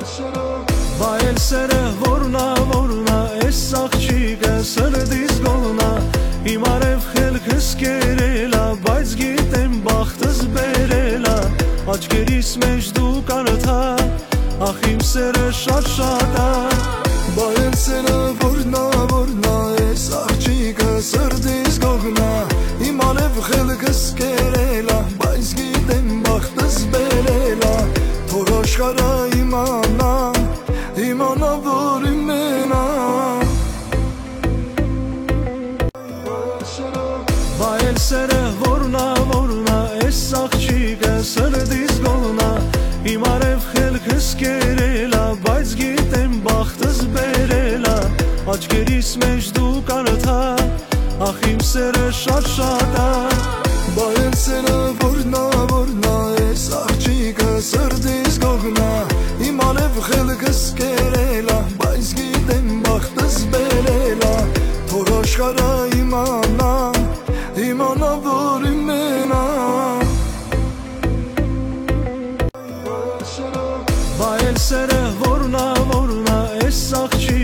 Ba el sere vorna es աղջիկը սրդիս գոլնա Իմ արև խելքս կերելա բայց գիտեմ բախտս բերելա Աչքերիս մեջ դու կարդա ախ իմ սերը շատ է Ba el sere vorna es աղջիկը սրդիս գոլնա Իմ արև խելքս կերելա բայց գիտեմ բախտս բերելա Թող աշխարհը իմանա որ իմենա Ba el sere vorna es աղջիկը սրդիս գոլնա Իմ արև խելքս կերելա բայց գիտեմ բախտս բերելա Աչքերիս մեջ դու կարդա ախ իմ սերը շատ է Ba el sere vorna es աղջիկը սրդիս գոլնա Իմ արև խելքս կերելա բայց գիտեմ բախտս բերելա Թող աշխարհը իմանա որ իմենա Ba el sere vorna es աղջիկը